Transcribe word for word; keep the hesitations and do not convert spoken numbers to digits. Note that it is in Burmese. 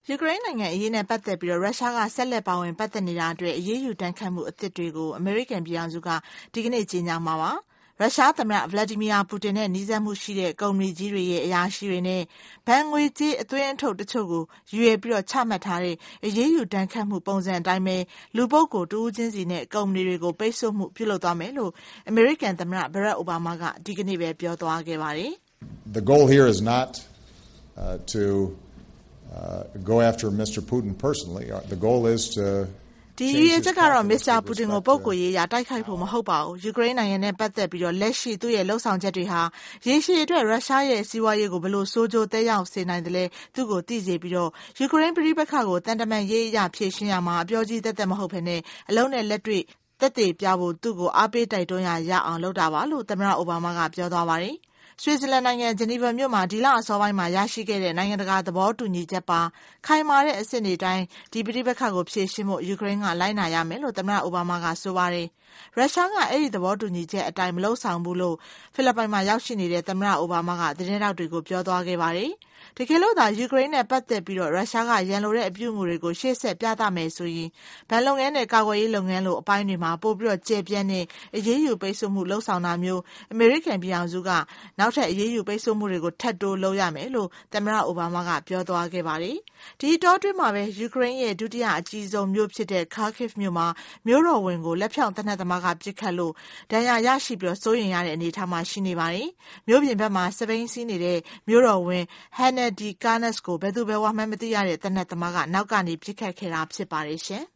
ယူကရိန်းနိုင်ငံအရေးနဲ့ပတ်သက်ပြီးရုရှားကဆက်လက်ပါဝင်ပတ်သက်နေတာအတွက်အရေးယူတန်းခတ်မှုအသစ်တွေကိုအမေရိကန်ပြည်ထောင်စုကဒီကနေ့ကြေညာမှာပါ။ရုရှားသမ္မတဗလာဒီမီယာပူတင်နဲ့နှီးစပ်မှုရှိတဲ့ကုမ္ပဏီကြီးတွေရဲ့အရာရှိတွေနဲ့ဘဏ်ငွေကြေးအသွင်းအထုတ်တချို့ကိုရွေပြီးတော့ချမှတ်ထားတဲ့အရေးယူတန်းခတ်မှုပုံစံအတိုင်းပဲလူပုဂ္ဂိုလ်တဦးချင်းစီနဲ့ကုမ္ပဏီတွေကိုပိတ်ဆို့မှုပြုလုပ်သွားမယ်လို့အမေရိကန်သမ္မတဘရက်အိုဘားမားကဒီကနေ့ပဲပြောသွားခဲ့ပါတယ်။ The goal here is not uh, to Uh, go after Mister Putin personally. Uh, the goal is to ဒီရည်ချက်ကတော့မစ္စတာပူတင်ကိုပုဂ္ဂိုလ်ရေးရာတိုက်ခိုက်ဖို့မဟုတ်ပါဘူး။ယူကရိန်းနိုင်ငံနဲ့ပတ်သက်ပြီးတော့လက်ရှိသူ့ရဲ့လှုပ်ဆောင်ချက်တွေဟာရေရှည်အတွက်ရုရှားရဲ့စီးပွားရေးကိုဘယ်လိုဆိုးကျိုးသက်ရောက်စေနိုင်တယ်လဲသူ့ကိုသိစေပြီးတော့ယူကရိန်းပြည်ပခါကိုတန်တမန်ရေးအရာဖြည့်ရှင်းရမှာအပြောကြီးသက်သက်မဟုတ်ဘဲနဲ့အလုံးနဲ့လက်တွေ့သက်သေပြဖို့သူ့ကိုအားပေးတိုက်တွန်းရရအောင်လုပ်တာပါလို့သမ္မတအိုဘားမားကပြောသွားပါတယ်။ဆွစ်ဇာလန်နိုင်ငံဂျနီဗာမြို့မှာဒီလအစောပိုင်းမှာရရှိခဲ့တဲ့နိုင်ငံတကာသဘောတူညီချက်ပါခိုင်မာတဲ့အဆင့်တွေတိုင်းဒီပဋိပက္ခကိုဖြေရှင်းဖို့ယူကရိန်းကလိုက်နာရမယ်လို့သမ္မတအိုဘားမားကဆိုပါတယ်။ရုရှားကအဲ့ဒီသဘောတူညီချက်အတိုင်းမလုပ်ဆောင်ဘူးလို့ဖိလစ်ပိုင်မှာရောက်ရှိနေတဲ့သမ္မတအိုဘားမားကသတင်းထောက်တွေကိုပြောသွားခဲ့ပါတယ်။တကယ်လို့သာယူကရိန်းနဲ့ပတ်သက်ပြီးတော့ရုရှားကရန်လိုတဲ့အပြုအမူတွေကိုရှေ့ဆက်ပြသမယ်ဆိုရင်ဗန်လုပ်ငန်းနဲ့ကာကွယ်ရေးလုပ်ငန်းလိုအပိုင်းတွေမှာပို့ပြီးတော့ကျေပြန့်တဲ့အရေးယူပိတ်ဆို့မှုလှုံ့ဆော်တာမျိုးအမေရိကန်ပြည်ထောင်စုကနောက်ထပ်အရေးယူပိတ်ဆို့မှုတွေကိုထပ်တိုးလုပ်ရမယ်လို့သမ္မတအိုဘားမားကပြောသွားခဲ့ပါတယ်။ဒီတောတွင်းမှာပဲယူကရိန်းရဲ့ဒုတိယအကြီးဆုံးမြို့ဖြစ်တဲ့ Kharkiv မြို့မှာမြို့တော်ဝန်ကိုလက်ဖြောင့်တနက်သမားကပစ်ခတ်လို့ဒဏ်ရာရရှိပြီးစိုးရိမ်ရတဲ့အနေအထားမှာရှိနေပါတယ်။မြို့ပြင်ဘက်မှာစပိန်စီးနေတဲ့မြို့တော်ဝန် Hannah de Canas ကိုဘယ်သူဘယ်ဝါမှမသိရတဲ့တနက်သမားကနောက်ကနေပစ်ခတ်ခဲ့တာဖြစ်ပါတယ်ရှင်။